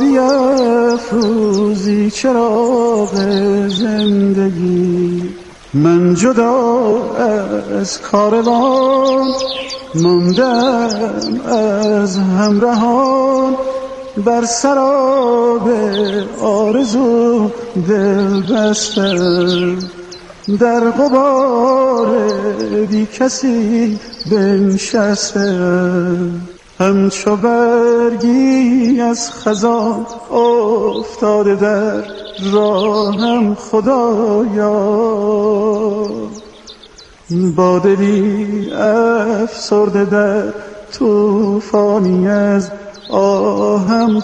بیافروزی چراغ زندگی. من جدا از کاروان ماندم از همراهان، بر سراب آرزو دل بستم، در غبار بی کسی بنشستم. همچو برگی از خزان افتاده در راهم خدایا، با دلی افسرده در طوفانی از آهم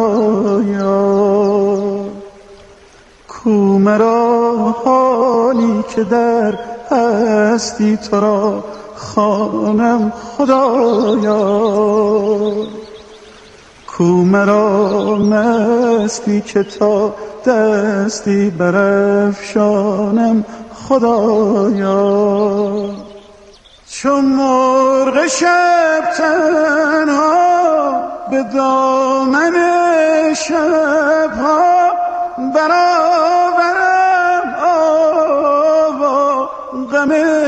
خدایا. کو مرا حالی که در هستی تو را خوانم خدایا، کو مرا مستی که تا دستی برافشانم خدایا. چون مرغ شب تنها به دامن شبها برآورم آوا غم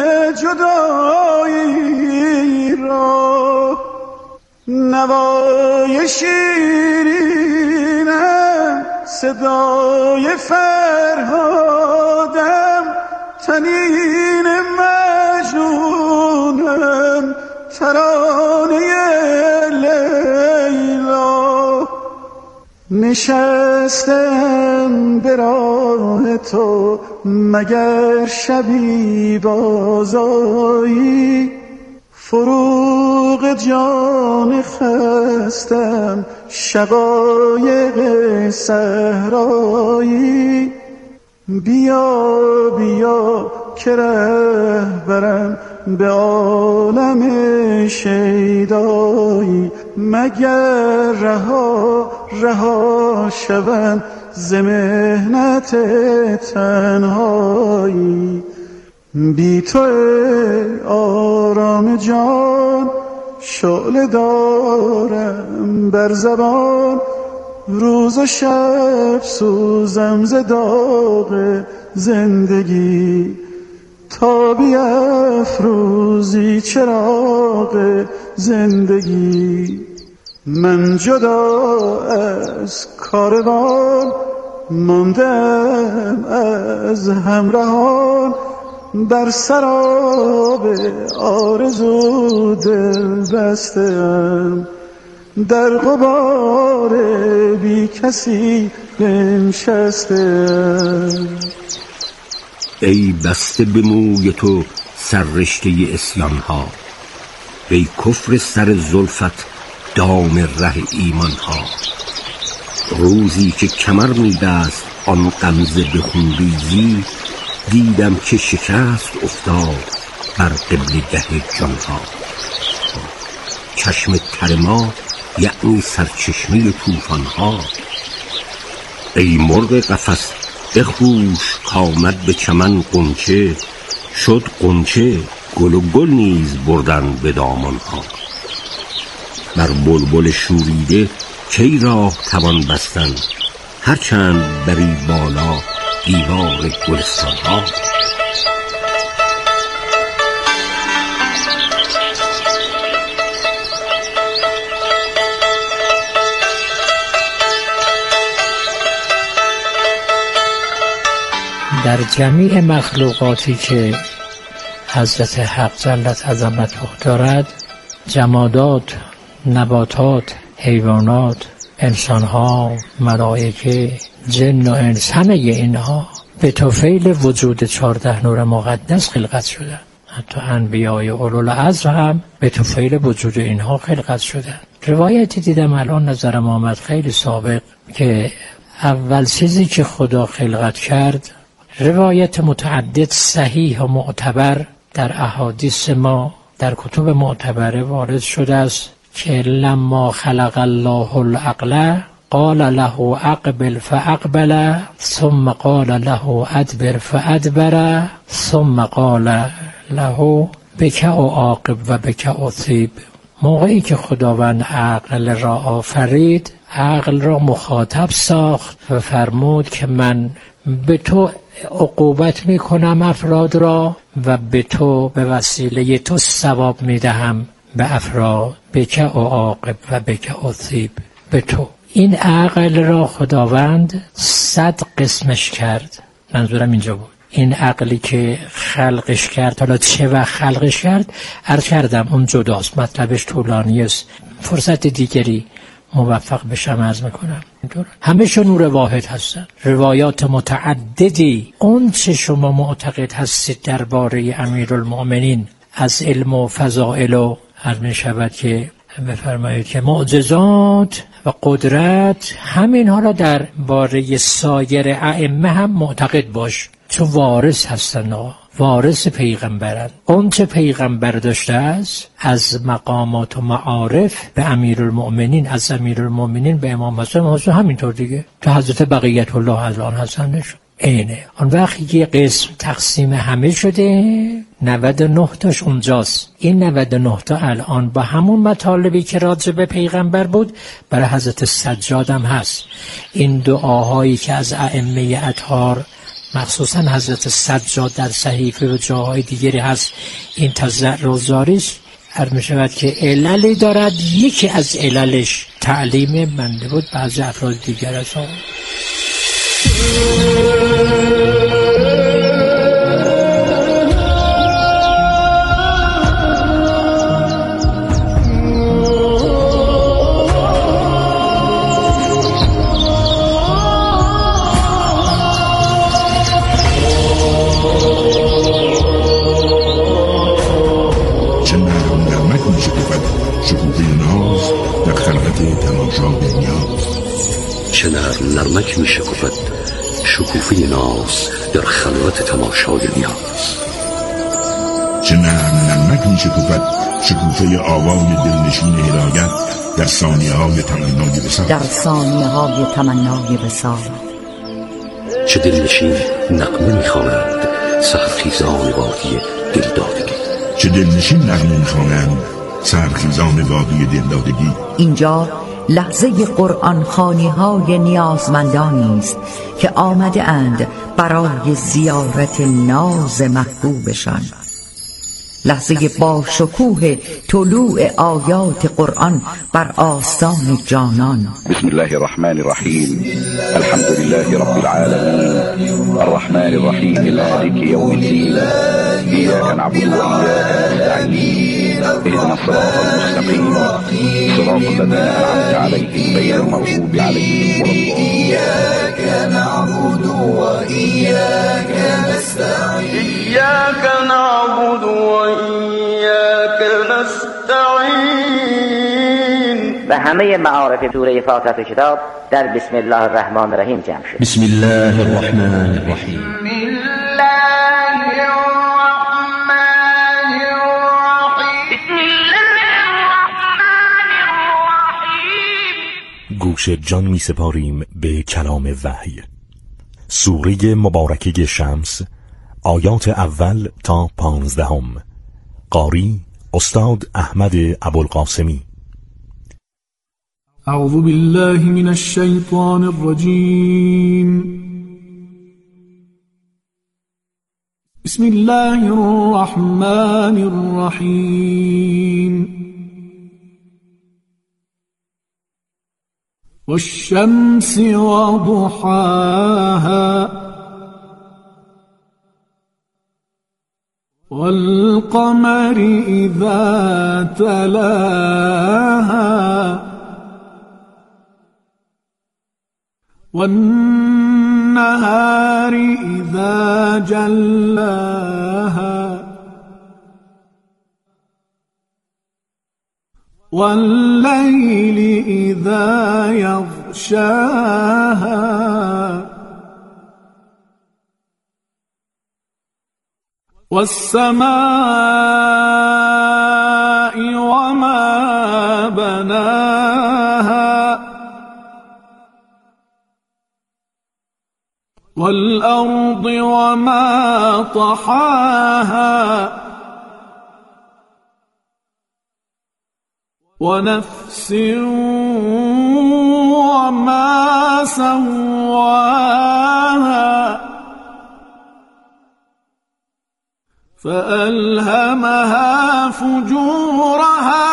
جدایی را. نوای شیرینم صدای فرهادم، طنین مجنونم ترانه لیلا. نشستم به راه تو مگر شبی بازایی، فروغ جان خستم شقایق صحرایی. بیا بیا که رهبرم به عالم شیدایی، مگر رها شوم ز محنت تنهایی. بی تو آرام جان شعله دارم بر زبان، روز و شب سوزم ز داغ زندگی. تا بیافروزی چراغ زندگی. من جدا از کاروان ماندم از همراهان، بر سراب آرزو دل بستم، در غبار بی کسی بنشستم. ای بسته به موی تو سررشته اسیان ها، ای کفر سر زلفت دام ره ایمان ها. روزی که کمر می بست آن غمزه به خونریزی، دیدم که شکست افتاد بر قبلگه جان ها. چشم تر ما یعنی سرچشمه طوفان ها. ای مرغ قفس بخروش کامد به چمن غنچه، شد غنچه گل و گل نیز بردن به دامان ها. بر بلبل شوریده کی راه توان بستن، هرچند بری بالا دیوار گلستان ها. در جمیع مخلوقاتی که حضرت حق جلت عظمته دارد، جمادات، نباتات، حیوانات، انسانها، ملائکه، جن و انس، همه اینها به طفیل وجود 14 نور مقدس خلقت شدن. حتی انبیای اولوالعزم هم به طفیل وجود اینها خلقت شدن. روایتی دیدم الان نظرم آمد خیلی سابق که اول چیزی که خدا خلقت کرد، روایت متعدد صحیح و معتبر در احادیث ما در کتب معتبره وارد شده است که لما خلق الله العقل قال له اقبل فاقبل، ثم قال له ادبر فادبر، ثم قال له بک عاقب و بک اثیب. موقعی که خداوند عقل را آفرید، عقل را مخاطب ساخت و فرمود که من به تو عقوبت میکنم افراد را و به تو به وسیله تو ثواب میدهم به افراد، بک اعاقب و بک اثیب. به تو این عقل را خداوند 100 قسمش کرد. منظورم اینجا بود این عقلی که خلقش کرد، حالا چه وقت خلقش کرد عرض کردم اون جداست، مطلبش طولانی است، فرصت دیگری موفق بشم عرض میکنم. همه‌شون نور واحد هستن، روایات متعددی. اون چه شما معتقد هستید درباره امیرالمؤمنین از علم و فضائل و عرض میشود که بفرمایید که معجزات و قدرت، همین ها را درباره سایر ائمه هم معتقد باش، چون وارث هستن، وارث پیغمبرن. اون چه پیغمبر داشته است از مقامات و معارف به امیرالمؤمنین، از امیرالمؤمنین به امام حسن همینطور دیگه تا حضرت بقیت الله الان حسن شد. اینه اون وقتی یه قسم تقسیم همه شده 99 تاش اونجاست. این 99 تا الان با همون مطالبی که راجع به پیغمبر بود برای حضرت سجاد هم هست. این دعاهایی که از ائمه اطهار مخصوصا حضرت سجاد در صحیفه و جاهای دیگری هست، این تضرع و زاریش عرض می شود که عللی دارد. یکی از عللش تعلیم بنده بود بعضی افراد دیگر از آن. چه نرمک می شکفد شکوفه ناز در خلوت تماشای نیاز. چه نرمک می شکفد شکوفه آوای دلنشین هدایت در ثانیه های تمنای وصال. در ثانیه های تمنای وصال. چه دلنشین نغمه می خوانند سحرخیزان وادی دلدادگی. چه دلنشین نغمه می خوانند سحرخیزان وادی دلدادگی. اینجا لحظه قرآن خوانی های نیازمندانی است که آمده اند برای زیارت ناز محبوبشان. لحظه با شکوه طلوع آیات قرآن بر آستان جانان. بسم الله الرحمن الرحیم. الحمد لله رب العالمین الرحمن الرحیم مالک یوم الدین ایاک نعبد و ایاک نستعین اهدنا الصراط المستقیم صراط الذین انعمت علیهم غیر المغضوب علیهم ولا الضالین. ایاک نعبد و ایاک نستعین ایاک نعبد و ایاک نستعین. و همه معارف سوره فاتحه کتاب در بسم الله الرحمن الرحیم جمع شد. بسم الله الرحمن الرحیم. گوش جان می سپاریم به کلام وحی. سوره مبارکه شمس، آیات اول تا 15. قاری استاد احمد ابوالقاسمی. اعوذ بالله من الشیطان الرجیم. بسم الله الرحمن الرحیم. والشمس وضحاها والقمر إذا تلاها والنهار إذا جلاها والليل إذا يغشاها والسماء وما بناها والأرض وما طحاها ونفس وما سواها فألهمها فجورها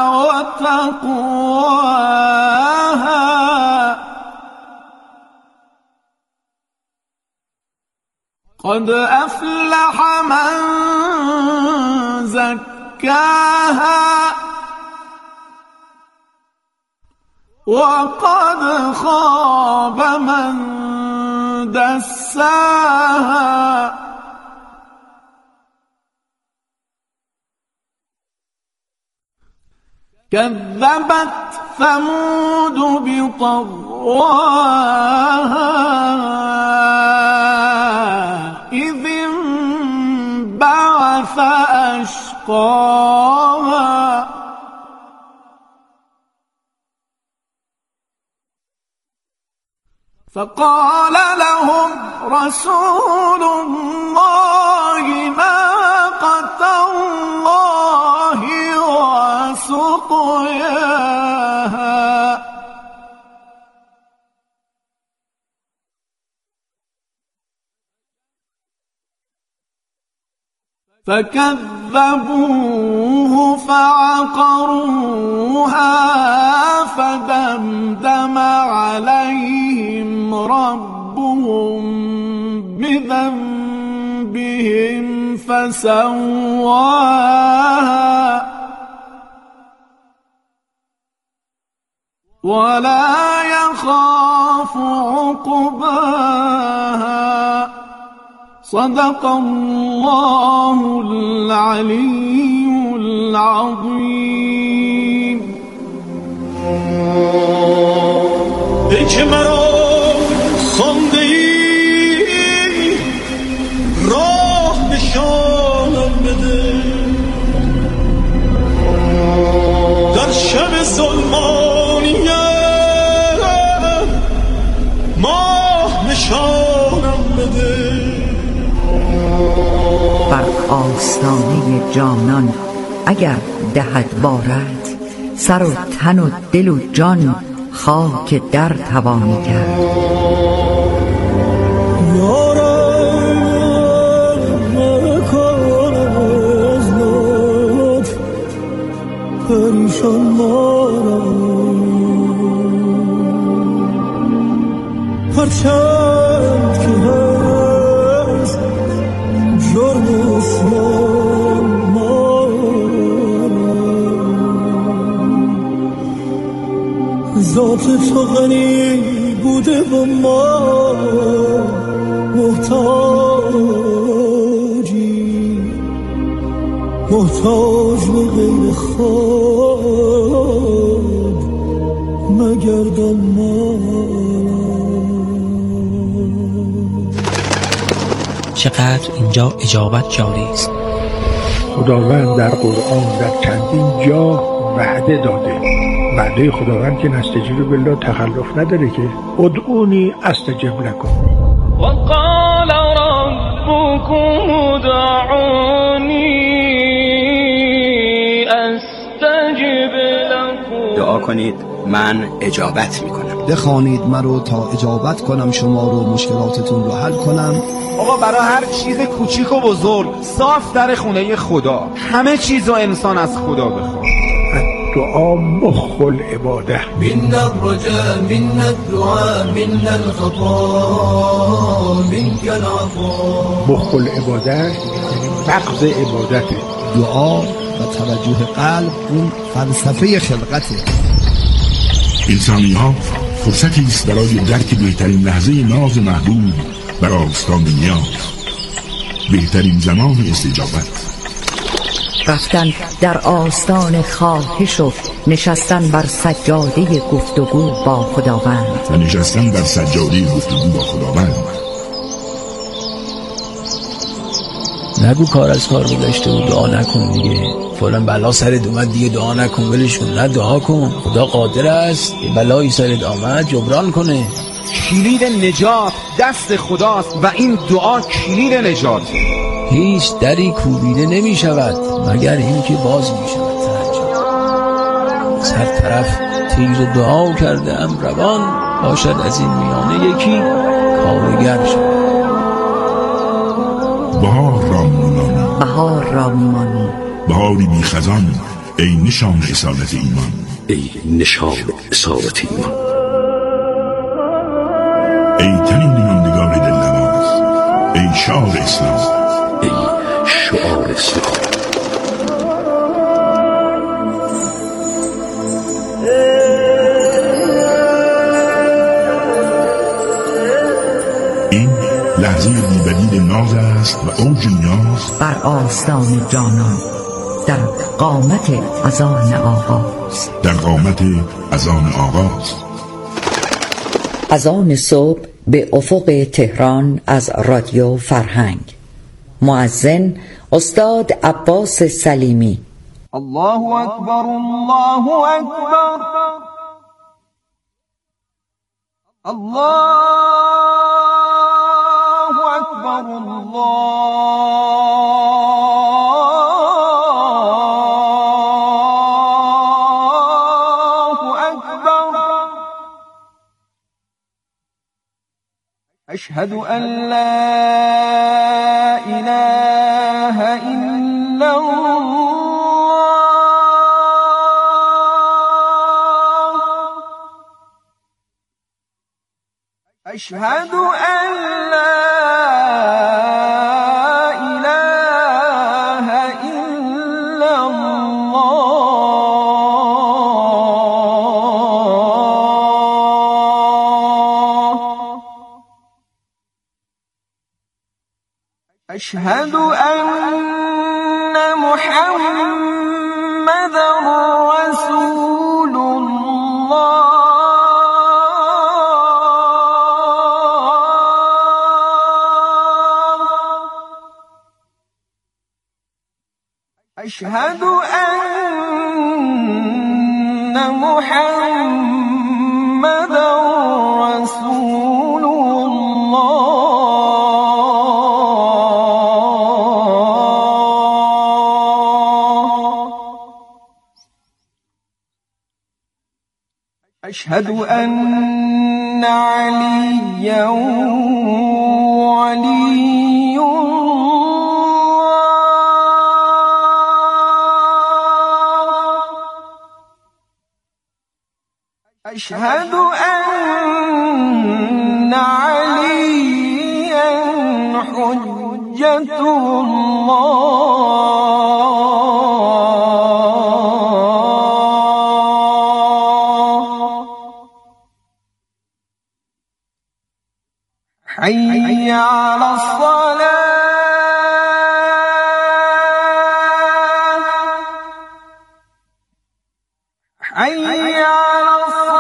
وتقواها قد أفلح من زكاها وقد خاب من دساها كذبت ثمود بطغواها إذ انبعث أشقاها فقال لهم رسول الله ناقة الله وسقياها فكذبوه فعقروها فدمدم عليهم ربهم بذنبهم فسواها ولا يخاف عقباها صدق الله العلي العظيم. ای که مرا خانده ای راه نشانم بده در شب ظلمانیت ماه نشانم بده بر آستانه جانان اگر دهد بارد سر و تن و دل و جان خاک در توانی کرد. یارم مکن از لطف پریشان مارم هرچند که هست جرم اسلام ذات تو غنی بوده و ما محتاج به غیر خود مگردان ما. چقدر اینجا اجابت جاری است. خداوند در قرآن در چندین جا وعده داده. وعده خداوند که نستجیب بالله تخلف نداره که ادعونی استجب لکم. وقال ربكم ادعوني استجب لكم. دعا کنید من اجابت میکنم. بخوانید مرا تا اجابت کنم شما رو، مشکلاتتون رو حل کنم. آقا برای هر چیز کوچیک و بزرگ صاف در خونه خدا، همه چیزو انسان از خدا بخواد. دعا مخ العباده. من الرجاء من الدعاء من الخطا منك العطاء. مخ العباده یعنی مغز عبادته. دعا و توجه قلب اون فلسفه خلقته. انسانی ها فرصتی است برای درک بهترین لحظه ناز محبوب بر آستان نیاز، بهترین زمان استجابت. رفتن در آستان خواهش و نشستن بر سجاده گفتگو با خداوند. و نشستن در سجاده گفتگو با خداوند. نگو کار از کار گذشته و دعا نکن دیگه، فلان بلا سرت اومد دیگه دعا نکن ولش کن. نه، دعا کن، خدا قادر است یه بلایی سرت آمد جبران کنه. کلید نجات دست خداست و این دعا کلید نجات. هیچ دری کوبیده نمی شود مگر این که باز می شود. از هر طرف تیر دعا کرده ام روان، باشد از این میانه یکی کارگر شد. بهار را میمانی، بهار را میمانی، بهاری بی خزان، ای نشان اصالت ایمان، ای نشان اصالت ایمان، ای تنین ماندگار دلنواز، ای شعار اسلام، ای شعار اسلام. این لحظه بی‌بدیل ناز است و اوج نیاز بر آستان جانان، در قامت اذان آغاز، در قامت اذان آغاز. اذان صبح به افق تهران از رادیو فرهنگ. مؤذن استاد عباس سلیمی. الله اکبر، الله اکبر، الله اکبر، الله اکبر. اشهد ان لا اله الا الله، اشهد ان لا اله الا الله، اشهد ان محمدا رسول الله، اشهد ان محمدا رسول الله، اشهد ان عليا ولي الله، اشهد ان عليا حجة الله. حي على الصلاة، حي على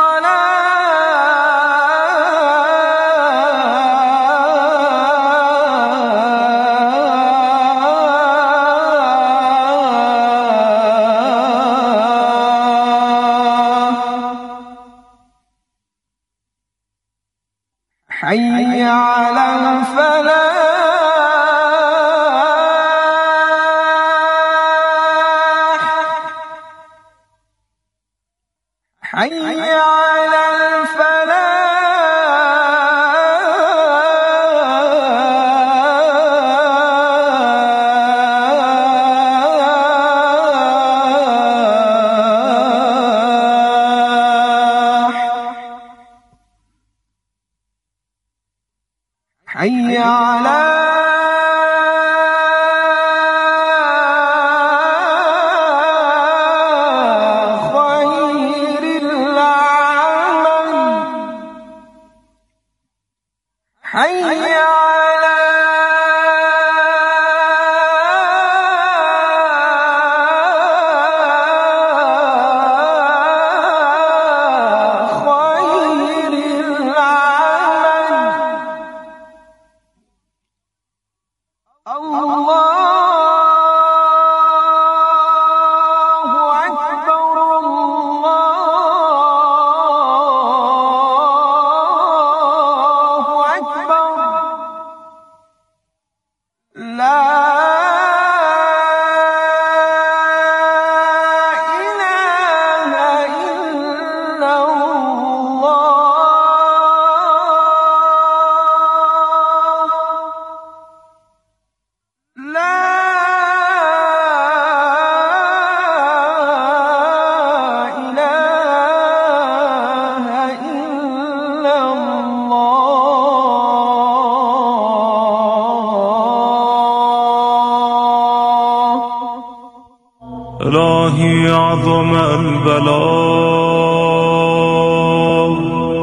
حي على الفلاح، حي على الفلاح، حي على خير العمل، حي على خير العمل. الله أكبر، الله أكبر. الله إلهي عظم البلاء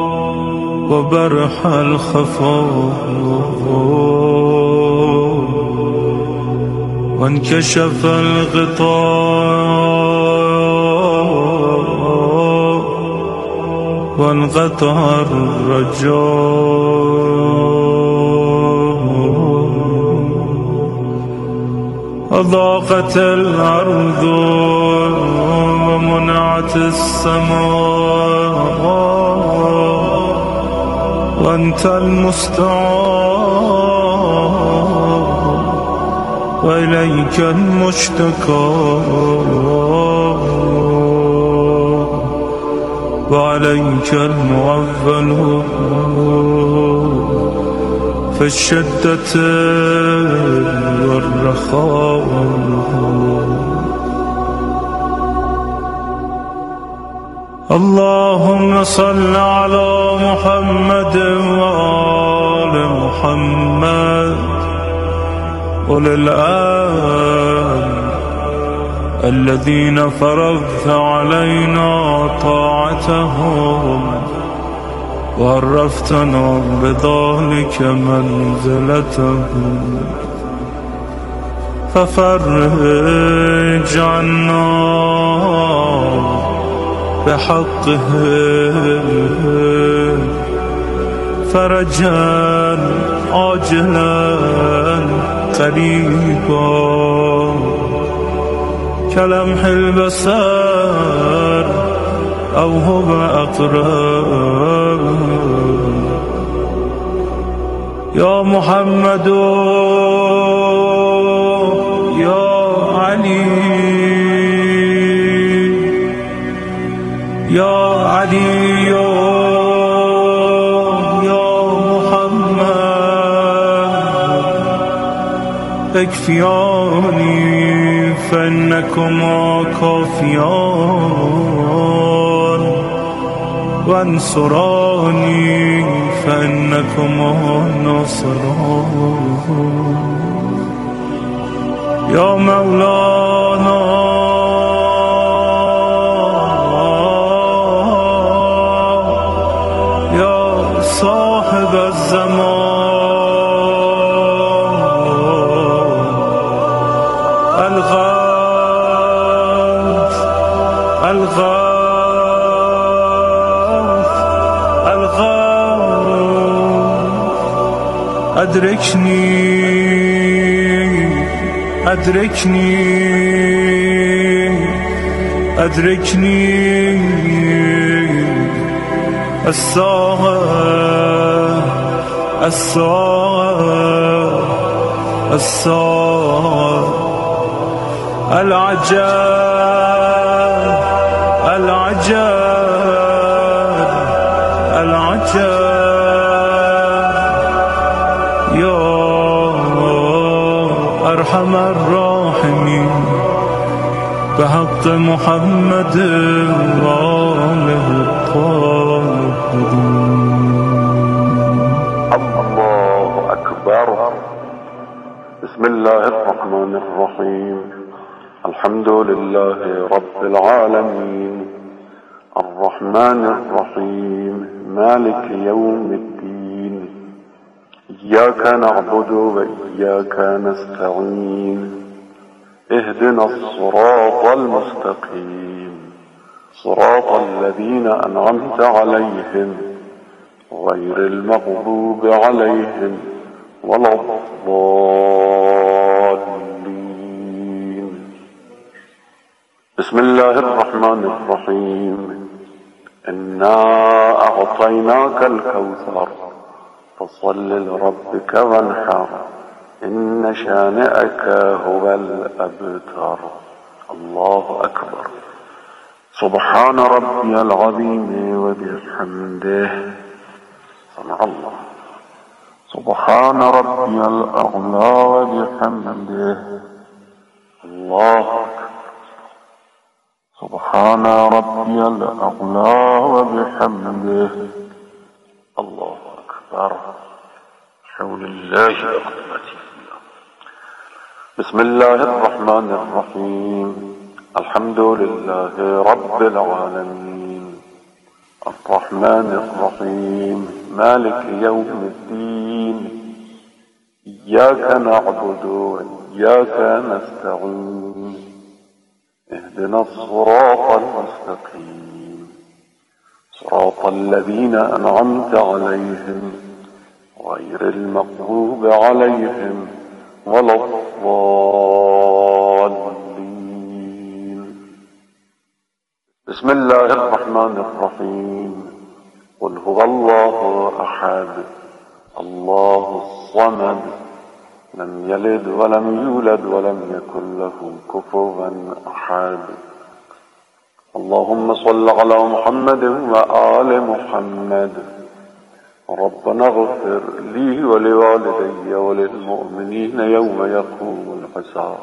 وبرح الخفاء وانكشف الغطاء وانقطع الرجاء وضاقت الأرض ومنعت السماء وأنت المستعان وإليك المشتكى وعليك المعول في الشدة والرخاء اللهم صل على محمد وآل محمد وللآل الذين فرضت علينا طاعتهم وعرفتنا بذلك منزلتهم ففرج عنا بحقهم فرجا عاجلا قريبا كلمح البصر أو هو أقرب يا محمد يا علي يا علي يا محمد اكفياني فإنكما كافيان وانصراني فإنكما ناصران يا مولانا يا صاحب الزمان الغوث أدركني الساعة العجب يا أرحم الراحمين بحق محمد وآله الطاهرين. الله أكبر. بسم الله الرحمن الرحيم. الحمد لله رب العالمين الرحمن الرحيم مالك يوم الدين إياك نعبد وإياك نستعين اهدنا الصراط المستقيم صراط الذين أنعمت عليهم غير المغضوب عليهم ولا الضالين. بسم الله الرحمن الرحيم. إنا أعطيناك الكوثر فصل لربك وانحر إن شانئك هو الأبتر. الله أكبر. سبحان ربي العظيم وبحمده. سمع الله. سبحان ربي الأعلى وبحمده. الله أكبر. سبحان ربي الأعلى وبحمده. الله أكبر حول الله بقدرته. بسم الله الرحمن الرحيم. الحمد لله رب العالمين الرحمن الرحيم مالك يوم الدين إياك نعبد وإياك نستعين اهدنا الصراط المستقيم صراط الذين أنعمت عليهم غير المغضوب عليهم ولا الضالين. بسم الله الرحمن الرحيم. قل هو الله أحد الله الصمد لم يلد ولم يولد ولم يكن له كفوا أحد. اللهم صل على محمد وآل محمد. ربنا اغفر لي ولوالدي وللمؤمنين يوم يقوم الحساب.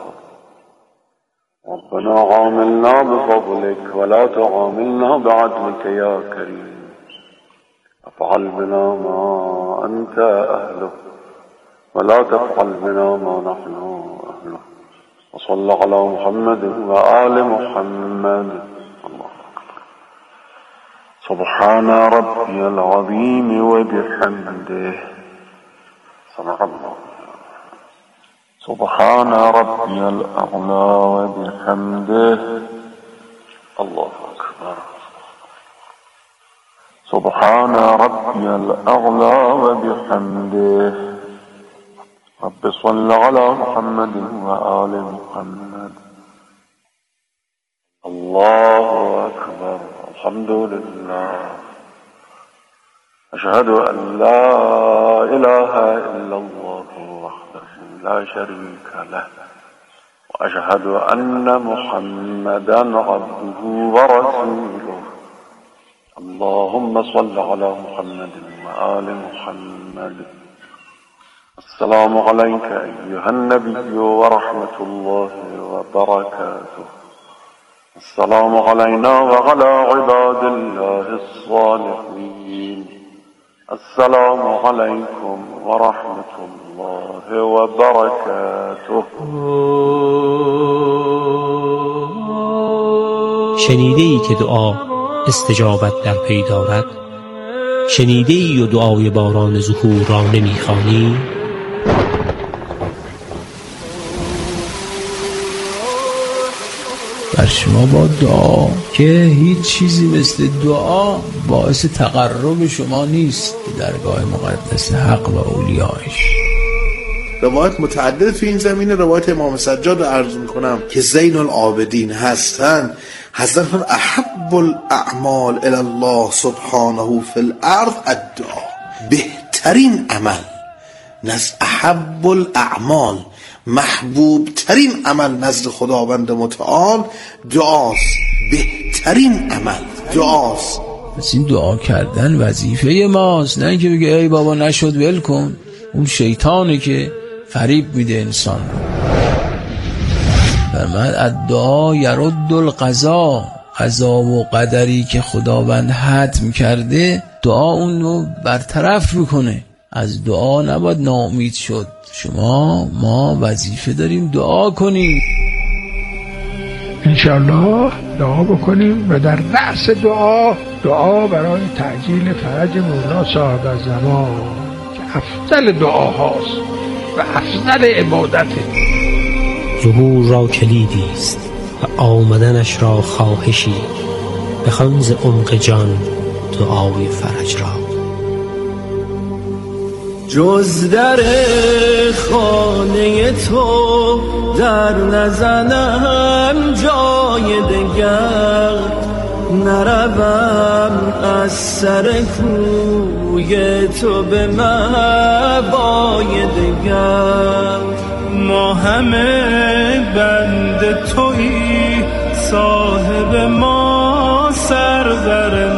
ربنا عاملنا بفضلك ولا تعاملنا بعدلك يا كريم. افعل بنا ما أنت أهله ولا تفعل بنا ما نحن أهله. وصل على محمد وآل محمد. الله سبحان ربي العظيم وبحمده. صدق الله. سبحان ربي الأعلى وبحمده. الله أكبر. سبحان ربي الأعلى وبحمده. رب صل على محمد وآل محمد. الله أكبر. الحمد لله. أشهد أن لا إله إلا الله وحده لا شريك له وأشهد أن محمدا عبده ورسوله. اللهم صل على محمد وآل محمد. السلام عليك أيها النبي ورحمة الله وبركاته. السلام علينا وعلى عباد الله الصالحين. السلام عليكم ورحمة الله وبركاته. شنیده‌ای که دعا استجابت در پی دارد؟ شنیده‌ای و دعای باران ظهور را نمی‌خوانی؟ بر شما با دعا که هیچ چیزی مثل دعا باعث تقرب شما نیست به درگاه مقدس حق و اولیایش. روایت متعدد فی این زمینه. روایت امام سجاد رو عرض میکنم که زین العابدین هستند. حضرت احب الاعمال الی الله سبحانه فی الارض الدعا. بهترین عمل نزد احب الاعمال، محبوب ترین عمل نزد خداوند متعال دعاست. بهترین عمل دعاست. پس این دعا کردن وظیفه ماست، نه اینکه بگه ای بابا نشد ول کن. اون شیطانه که فریب میده انسان رو. فرمود الدعا یرد القضا. قضا و قدری که خداوند حتم کرده دعا اون رو برطرف میکنه. از دعا نباید ناامید شد. ما وظیفه داریم دعا کنیم. انشاءالله دعا بکنیم و در رأس دعا برای تعجیل فرج مولا صاحب الزمان که افضل دعاهاست و افضل عبادته. ظهور را کلیدی است و آمدنش را خواهشی. بخوان ز عمق جان دعای فرج را. جز در خانه تو در نزنم جای دگر، نروم از سر کوی تو به مهوای دگر. ما همه بند تویی، صاحب ما سرور